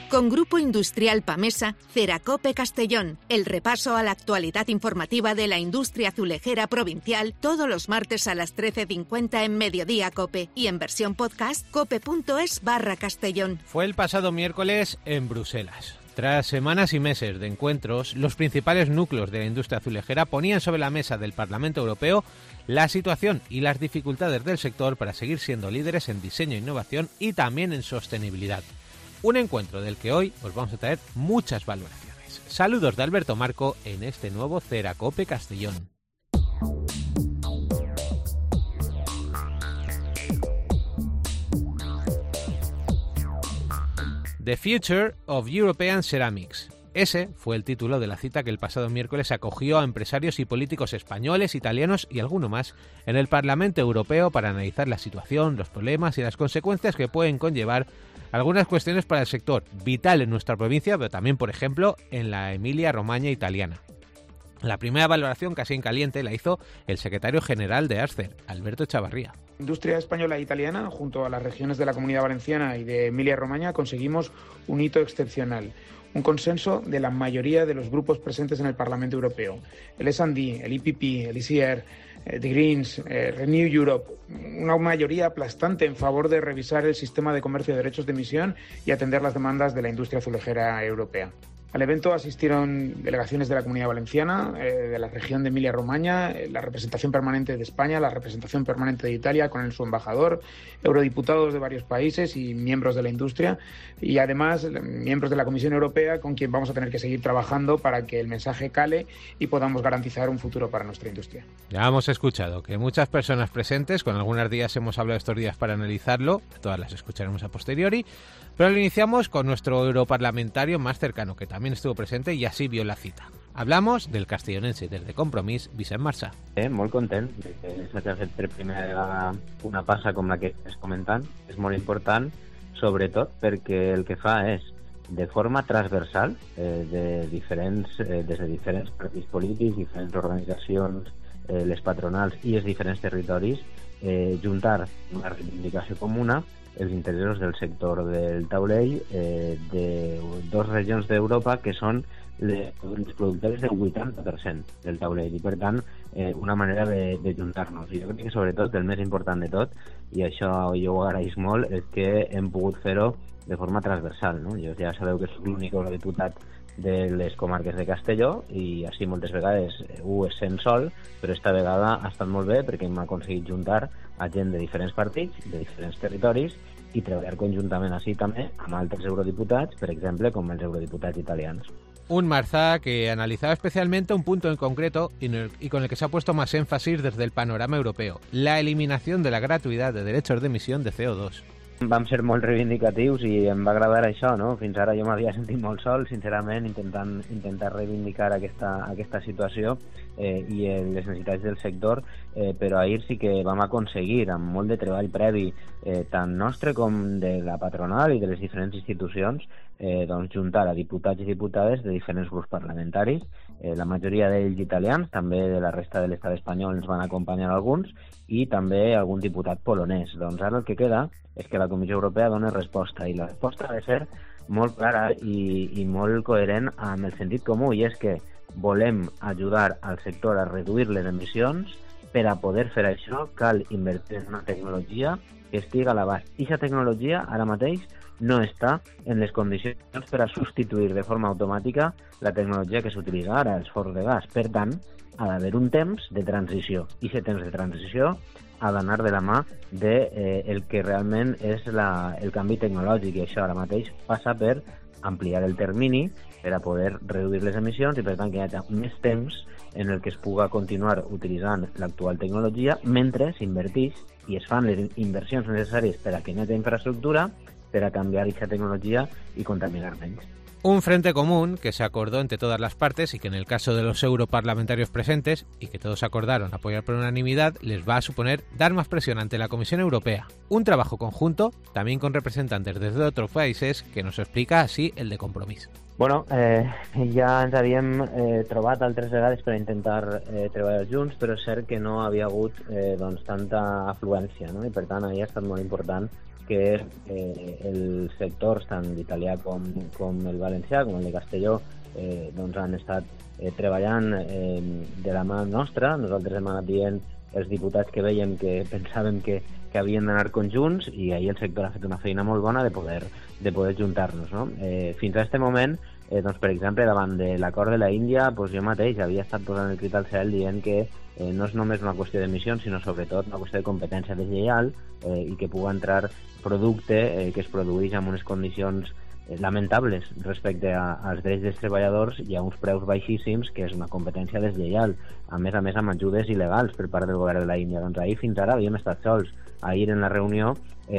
Con Grupo Industrial Pamesa, Ceracope Castellón. El repaso a la actualidad informativa de la industria azulejera provincial todos los martes a las 13:50 en Mediodía Cope y en versión podcast cope.es/Castellón. Fue el pasado miércoles en Bruselas. Tras semanas y meses de encuentros, los principales núcleos de la industria azulejera ponían sobre la mesa del Parlamento Europeo la situación y las dificultades del sector para seguir siendo líderes en diseño e innovación y también en sostenibilidad. Un encuentro del que hoy os vamos a traer muchas valoraciones. Saludos de Alberto Marco en este nuevo Ceracope Castellón. The Future of European Ceramics. Ese fue el título de la cita que el pasado miércoles acogió a empresarios y políticos españoles, italianos y alguno más en el Parlamento Europeo para analizar la situación, los problemas y las consecuencias que pueden conllevar algunas cuestiones para el sector, vital en nuestra provincia, pero también, por ejemplo, en la Emilia-Romaña italiana. La primera valoración, casi en caliente, la hizo el secretario general de ASCER, Alberto Chavarría. Industria española e italiana, junto a las regiones de la Comunidad Valenciana y de Emilia-Romaña, conseguimos un hito excepcional. Un consenso de la mayoría de los grupos presentes en el Parlamento Europeo. El S&D, el EPP, el ECR, The Greens, Renew Europe, una mayoría aplastante en favor de revisar el sistema de comercio de derechos de emisión y atender las demandas de la industria azulejera europea. Al evento asistieron delegaciones de la Comunidad Valenciana, de la región de Emilia-Romaña, la representación permanente de España, la representación permanente de Italia con su embajador, eurodiputados de varios países y miembros de la industria y además miembros de la Comisión Europea con quien vamos a tener que seguir trabajando para que el mensaje cale y podamos garantizar un futuro para nuestra industria. Ya hemos escuchado que muchas personas presentes, con algunas días hemos hablado estos días para analizarlo, todas las escucharemos a posteriori, pero lo iniciamos con nuestro europarlamentario más cercano, que también estuvo presente i así vio la cita. Hablamos del castellonense des de Compromís, Vicent Marsà. Molt content que s'hagi fet per primera vegada una passa com la que estàs comentant. És molt important, sobretot perquè el que fa és, de forma transversal, des de diferents partits polítics, diferents organitzacions, les patronals i els diferents territoris, juntar una reivindicació comuna els interessos del sector del taulell de dues regions d'Europa que són les productores del 80% del taulell i per tant una manera de juntar-nos. I jo crec que sobretot el més important de tot, i això jo ho agraïs molt, és que hem pogut fer-ho de forma transversal, no? Jo ja sabeu que soc l'únic eurodiputat de les comarques de Castelló i així moltes vegades ho és sent sol, però esta vegada ha estat molt bé perquè hem aconseguit juntar a gent de diferents partits, de diferents territoris i treballar conjuntament així també amb altres eurodiputats, per exemple, com els eurodiputats italians. Un Marsà que analizaba especialmente un punto en concreto y con el que se ha puesto más énfasis desde el panorama europeo, la eliminación de la gratuïtat de derechos de emisión de CO2. Vam ser molt reivindicatius i em va agradar això, no? Fins ara jo m'havia sentit molt sol, sincerament, intentar reivindicar aquesta situació i les necessitats del sector, però ahir sí que vam aconseguir, amb molt de treball previ, tant nostre com de la patronal i de les diferents institucions, doncs juntar a diputats i diputades de diferents grups parlamentaris, la majoria d'ells italians, també de la resta de l'estat espanyol ens van acompanyar alguns, i també algun diputat polonès. Doncs ara el que queda és que la Comissió Europea doni resposta, i la resposta ha de ser molt clara i molt coherent amb el sentit comú, i és que volem ajudar al sector a reduir les emissions. Per a poder fer això cal invertir en una tecnologia que estigui a l'abast. I aquesta tecnologia ara mateix no està en les condicions per a substituir de forma automàtica la tecnologia que s'utilitza ara, els forns de gas. Per tant, ha d'haver un temps de transició. I aquest temps de transició ha d'anar de la mà del que realment és el canvi tecnològic, i això ara mateix passa per ampliar el termini per a poder reduir les emissions i per tant que hi hagi més temps en el que es puga continuar utilitzant l'actual tecnologia mentre s'inverteix i es fan les inversions necessàries per a que hi hagi infraestructura per a canviar aquesta tecnologia i contaminar menys. Un frente común que se acordó entre todas las partes y que en el caso de los europarlamentarios presentes, y que todos acordaron apoyar por unanimidad, les va a suponer dar más presión ante la Comisión Europea. Un trabajo conjunto, también con representantes desde otros países, que nos explica así el de Compromís. Bueno, ja ens havíem trobat altres vegades per intentar treballar junts, però és cert que no havia hagut tanta afluència, no? I per tant, ahir ha estat molt important que els sectors, tant l'italià com el valencià, com el de Castelló, doncs han estat treballant de la mà nostra. Nosaltres hem anat dient els diputats que veiem que pensàvem que havien d'anar conjunts, i ahir el sector ha fet una feina molt bona de poder juntar-nos, no? Fins a aquest moment, doncs, per exemple, davant de l'acord de la Índia, doncs jo mateix havia estat posant el crit al cel dient que no és només una qüestió d'emissions, sinó sobretot una qüestió de competència deslleial, i que pugui entrar producte que es produeix en unes condicions lamentables respecte als drets dels treballadors i a uns preus baixíssims, que és una competència deslleial, a més amb ajudes il·legals per part del govern de la Índia. Doncs ahir fins ara havíem estat sols. Ahir en la reunió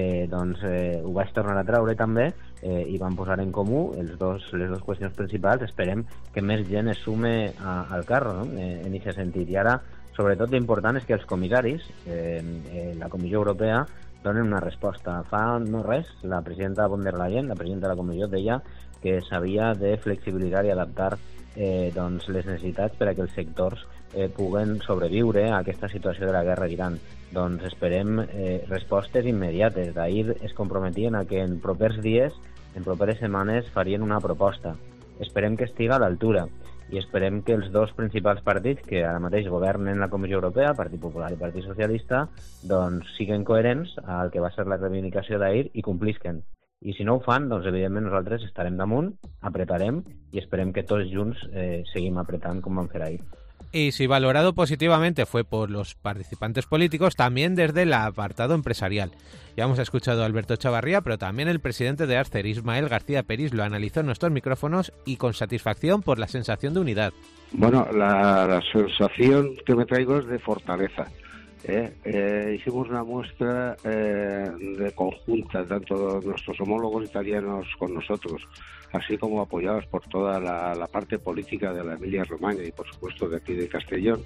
ho vaig tornar a traure també, i vam posar en comú les dues qüestions principals. Esperem que més gent es sume al carro, no? En aquest sentit. I ara, sobretot, l'important és que els comissaris, la Comissió Europea, donen una resposta. Fa no res, la presidenta von der Leyen, la presidenta de la Comissió, deia que s'havia de flexibilitzar i adaptar doncs, les necessitats per a que els sectors puguen sobreviure a aquesta situació de la guerra d'Iran. Doncs esperem respostes immediates. Ahir es comprometien a que en propers dies, en properes setmanes, farien una proposta. Esperem que estigui a l'altura i esperem que els dos principals partits que ara mateix governen la Comissió Europea, Partit Popular i Partit Socialista, doncs siguen coherents al que va ser la reivindicació d'ahir i complisquen. I si no ho fan, doncs evidentment nosaltres estarem damunt, apretarem i esperem que tots junts seguim apretant com vam fer ahir. Y si valorado positivamente fue por los participantes políticos, también desde el apartado empresarial. Ya hemos escuchado a Alberto Chavarría, pero también el presidente de Arcelor, Ismael García Peris, lo analizó en nuestros micrófonos y con satisfacción por la sensación de unidad. Bueno, la sensación que me traigo es de fortaleza. Hicimos una muestra de conjunta, tanto nuestros homólogos italianos con nosotros, así como apoyados por toda la parte política de la Emilia-Romagna y por supuesto de aquí de Castellón,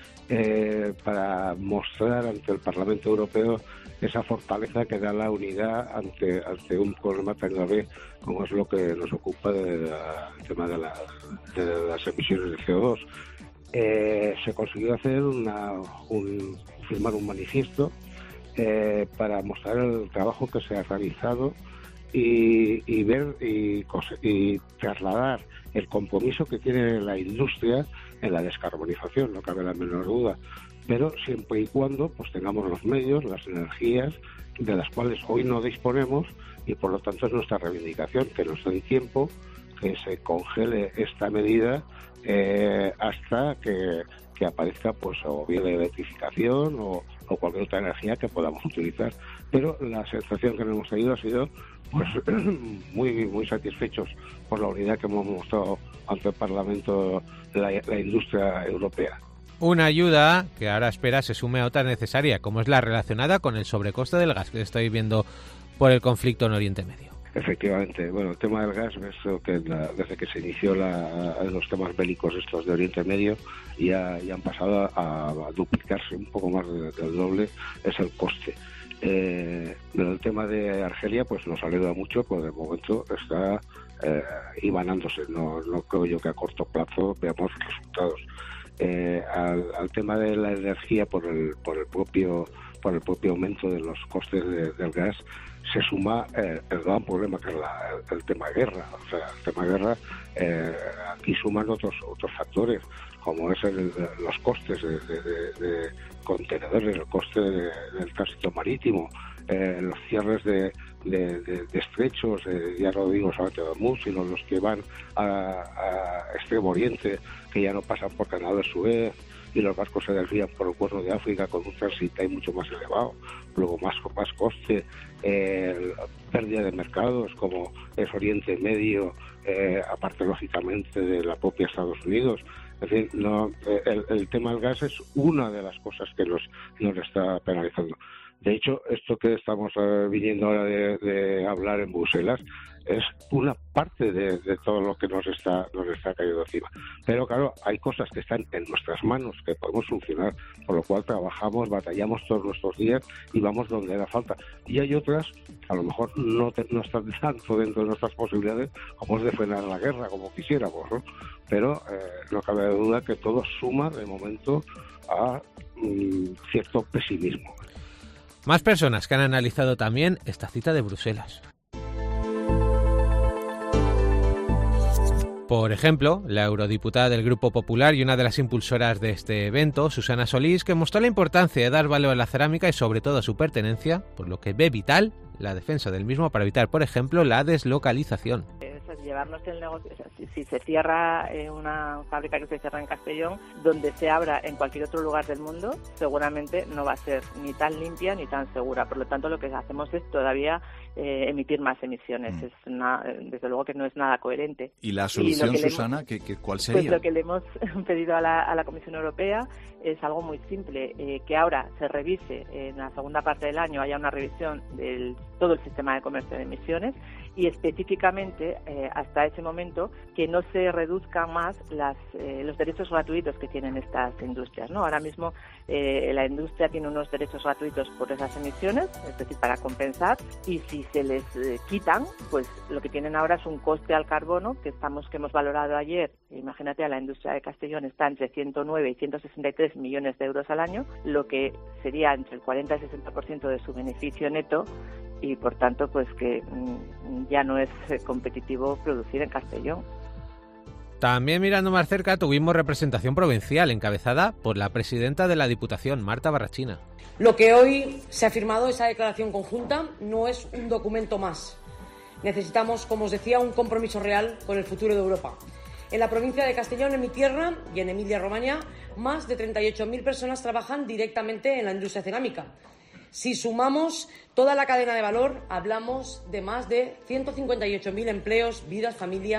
para mostrar ante el Parlamento Europeo esa fortaleza que da la unidad ante un problema tan grave como es lo que nos ocupa el tema de las emisiones de CO2. Se consiguió hacer firmar un manifiesto para mostrar el trabajo que se ha realizado y ver y trasladar el compromiso que tiene la industria en la descarbonización, no cabe la menor duda, pero siempre y cuando pues tengamos los medios, las energías de las cuales hoy no disponemos, y por lo tanto es nuestra reivindicación que nos den tiempo, que se congele esta medida hasta que aparezca pues o bien la electrificación o cualquier otra energía que podamos utilizar. Pero la sensación que nos hemos tenido ha sido pues muy muy satisfechos por la unidad que hemos mostrado ante el Parlamento de la industria europea. Una ayuda que ahora espera se sume a otra necesaria, como es la relacionada con el sobrecoste del gas que estoy viendo por el conflicto en Oriente Medio. Efectivamente, bueno, el tema del gas, que desde que se inició los temas bélicos estos de Oriente Medio ya han pasado a duplicarse un poco más del doble, es el coste. El tema de Argelia pues nos alegra mucho, porque de momento está ibanándose, no creo yo que a corto plazo veamos resultados. Al tema de la energía por el propio aumento de los costes del gas se suma el gran problema que es el tema de guerra. O sea, el tema de guerra aquí suman otros factores, como es los costes de contenedores, el coste del tránsito marítimo, los cierres de estrechos, ya no digo solamente de Hormuz, sino los que van a Extremo Oriente, que ya no pasan por Canal de Suez, y los barcos se desvían por el Cuerno de África con un tránsito mucho más elevado, luego más coste, pérdida de mercados como es Oriente Medio, aparte lógicamente de la propia Estados Unidos. En fin, el tema del gas es una de las cosas que nos está penalizando. De hecho, esto que estamos viniendo ahora de hablar en Bruselas es una parte de todo lo que nos está cayendo encima. Pero claro, hay cosas que están en nuestras manos que podemos solucionar, por lo cual trabajamos, batallamos todos nuestros días y vamos donde haga falta. Y hay otras, a lo mejor no están tanto dentro de nuestras posibilidades como es de frenar la guerra, como quisiéramos, ¿no? Pero no cabe duda que todo suma de momento a cierto pesimismo. Más personas que han analizado también esta cita de Bruselas. Por ejemplo, la eurodiputada del Grupo Popular y una de las impulsoras de este evento, Susana Solís, que mostró la importancia de dar valor a la cerámica y sobre todo a su pertenencia, por lo que ve vital la defensa del mismo para evitar, por ejemplo, la deslocalización. Llevarnos el negocio, o sea, si se cierra una fábrica que se cierra en Castellón, donde se abra en cualquier otro lugar del mundo, seguramente no va a ser ni tan limpia ni tan segura. Por lo tanto, lo que hacemos es todavía emitir más emisiones. Desde luego que no es nada coherente. ¿Y la solución, Susana, cuál sería? Pues lo que le hemos pedido a la Comisión Europea es algo muy simple, que ahora se revise en la segunda parte del año, haya una revisión de todo el sistema de comercio de emisiones y específicamente hasta ese momento que no se reduzcan más los derechos gratuitos que tienen estas industrias, ¿no? Ahora mismo la industria tiene unos derechos gratuitos por esas emisiones, es decir, para compensar, y si se les quitan, pues lo que tienen ahora es un coste al carbono que hemos valorado ayer. Imagínate, a la industria de Castellón está entre 109 y 163 millones de euros al año, lo que sería entre el 40 y 60% de su beneficio neto, y por tanto pues que ya no es competitivo producir en Castellón. También mirando más cerca tuvimos representación provincial encabezada por la presidenta de la Diputación, Marta Barrachina. Lo que hoy se ha firmado, esa declaración conjunta, no es un documento más. Necesitamos, como os decía, un compromiso real con el futuro de Europa. En la provincia de Castellón, en mi tierra y en Emilia-Romagna, más de 38.000 personas trabajan directamente en la industria cerámica. Si sumamos toda la cadena de valor, hablamos de más de 158.000 empleos, vidas, familia,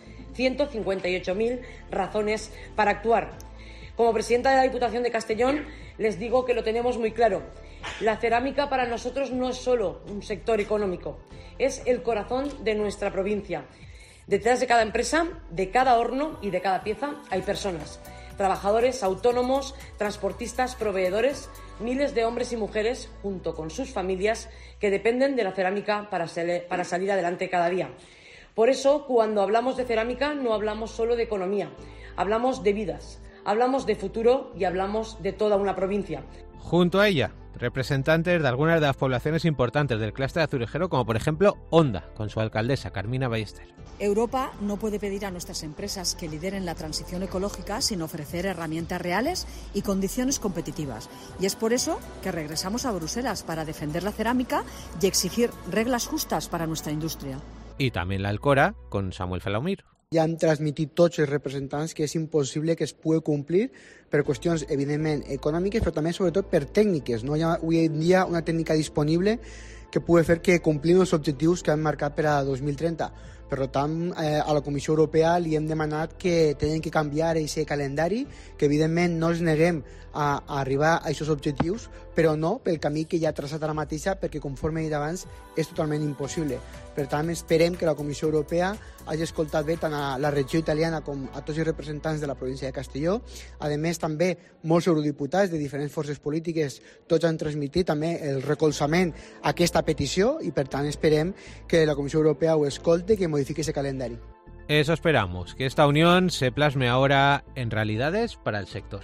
158.000 razones para actuar. Como presidenta de la Diputación de Castellón, les digo que lo tenemos muy claro. La cerámica para nosotros no es solo un sector económico, es el corazón de nuestra provincia. Detrás de cada empresa, de cada horno y de cada pieza hay personas. Trabajadores, autónomos, transportistas, proveedores, miles de hombres y mujeres, junto con sus familias, que dependen de la cerámica para salir adelante cada día. Por eso, cuando hablamos de cerámica, no hablamos solo de economía, hablamos de vidas, hablamos de futuro y hablamos de toda una provincia. Junto a ella, representantes de algunas de las poblaciones importantes del clúster azulejero, como por ejemplo Onda, con su alcaldesa Carmina Ballester. Europa no puede pedir a nuestras empresas que lideren la transición ecológica sin ofrecer herramientas reales y condiciones competitivas. Y es por eso que regresamos a Bruselas para defender la cerámica y exigir reglas justas para nuestra industria. I també l'Alcora, con Samuel Falomir. Ja han transmitit tots els representants que és impossible que es pugui complir per qüestions, evidentment, econòmiques, però també, sobretot, per tècniques. No hi ha avui en dia una tècnica disponible que pugui fer que complim els objectius que han marcat per a 2030. Per tant, a la Comissió Europea li hem demanat que tenen que canviar aquest calendari, que evidentment no els neguem a arribar a aquests objectius, però no pel camí que ja ha traçat ara mateixa, perquè, conforme he dit abans, és totalment impossible. Per tant, esperem que la Comissió Europea hagi escoltat bé tant a la regió italiana com a tots els representants de la província de Castelló. A més, també molts eurodiputats de diferents forces polítiques, tots han transmitit també el recolzament a aquesta petició i, per tant, esperem que la Comissió Europea ho escolte i que modifique ese calendari. Eso esperamos, que esta unión se plasme ahora en realidades para el sector.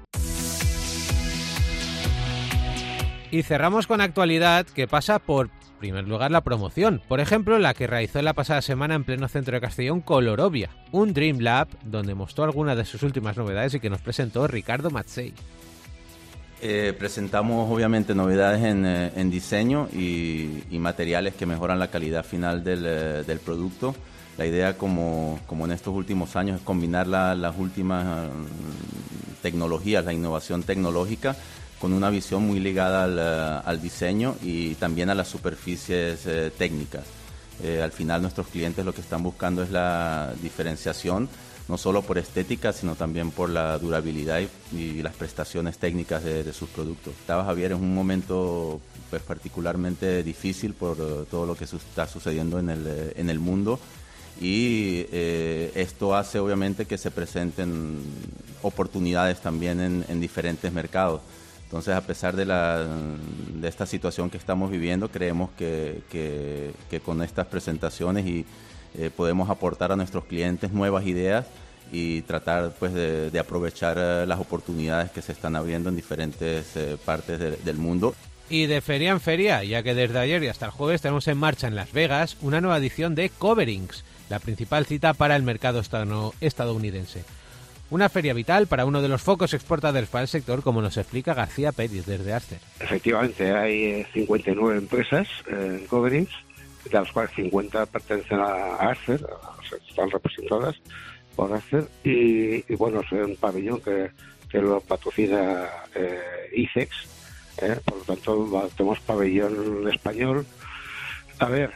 Y cerramos con actualidad que pasa por, en primer lugar, la promoción. Por ejemplo, la que realizó la pasada semana en pleno centro de Castellón Colorovia, un Dream Lab donde mostró algunas de sus últimas novedades y que nos presentó Ricardo Mazzei. Presentamos obviamente novedades en diseño y materiales que mejoran la calidad final del producto. La idea, como en estos últimos años, es combinar las últimas tecnologías, la innovación tecnológica, con una visión muy ligada al diseño y también a las superficies técnicas. Al final nuestros clientes lo que están buscando es la diferenciación, no solo por estética, sino también por la durabilidad y las prestaciones técnicas de sus productos. Javier, es un momento pues, particularmente difícil por todo lo que está sucediendo en el mundo, y esto hace obviamente que se presenten oportunidades también en diferentes mercados. Entonces, a pesar de esta situación que estamos viviendo, creemos que con estas presentaciones podemos aportar a nuestros clientes nuevas ideas y tratar pues de aprovechar las oportunidades que se están abriendo en diferentes partes del mundo. Y de feria en feria, ya que desde ayer y hasta el jueves tenemos en marcha en Las Vegas una nueva edición de Coverings, la principal cita para el mercado estadounidense. Una feria vital para uno de los focos exportadores para el sector, como nos explica García Pérez desde Acer. Efectivamente, hay 59 empresas en Coverings, de las cuales 50 pertenecen a Acer, están representadas por Acer, y bueno, es un pabellón que lo patrocina ICEX. Por lo tanto, tenemos pabellón español. A ver,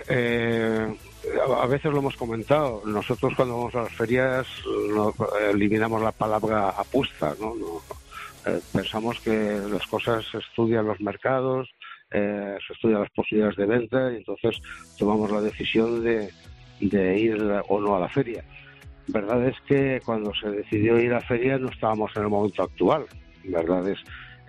a veces lo hemos comentado, nosotros cuando vamos a las ferias eliminamos la palabra apuesta, ¿no? Pensamos que las cosas se estudian los mercados, se estudian las posibilidades de venta y entonces tomamos la decisión de ir o no a la feria. Verdad es que cuando se decidió ir a la feria no estábamos en el momento actual, verdad es,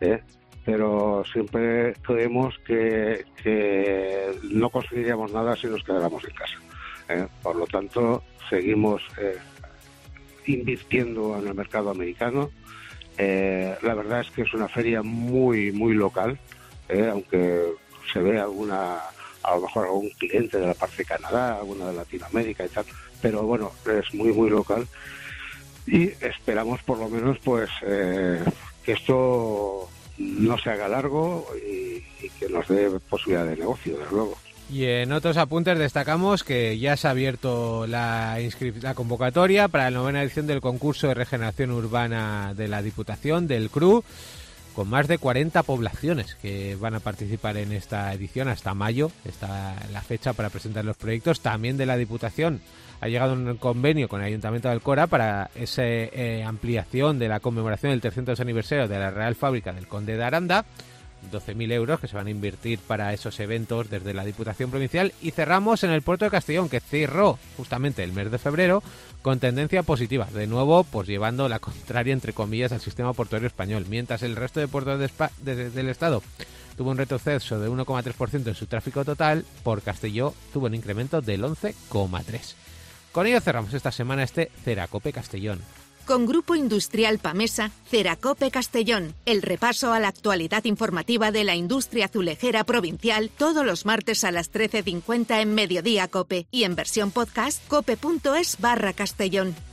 pero siempre creemos que no conseguiríamos nada si nos quedáramos en casa. Por lo tanto, seguimos invirtiendo en el mercado americano. La verdad es que es una feria muy muy local, aunque se ve a lo mejor algún cliente de la parte de Canadá, alguna de Latinoamérica y tal, pero bueno, es muy muy local y esperamos por lo menos pues que esto no se haga largo y que nos dé posibilidad de negocio, desde luego. Y en otros apuntes destacamos que ya se ha abierto la convocatoria para la 9ª edición del concurso de regeneración urbana de la Diputación, del CRU, con más de 40 poblaciones que van a participar en esta edición. Hasta mayo está la fecha para presentar los proyectos. También de la Diputación ha llegado un convenio con el Ayuntamiento de Alcora para esa ampliación de la conmemoración del 300 aniversario de la Real Fábrica del Conde de Aranda. 12.000 euros que se van a invertir para esos eventos desde la Diputación Provincial. Y cerramos en el puerto de Castellón, que cerró justamente el mes de febrero con tendencia positiva, de nuevo pues llevando la contraria entre comillas al sistema portuario español, mientras el resto de puertos del Estado tuvo un retroceso de 1,3% en su tráfico total. Por Castelló tuvo un incremento del 11,3%. Con ello cerramos esta semana este Ceracope Castellón. Con Grupo Industrial Pamesa, Ceracope Castellón, el repaso a la actualidad informativa de la industria azulejera provincial, todos los martes a las 13:50 en Mediodía Cope y en versión podcast cope.es/Castellón.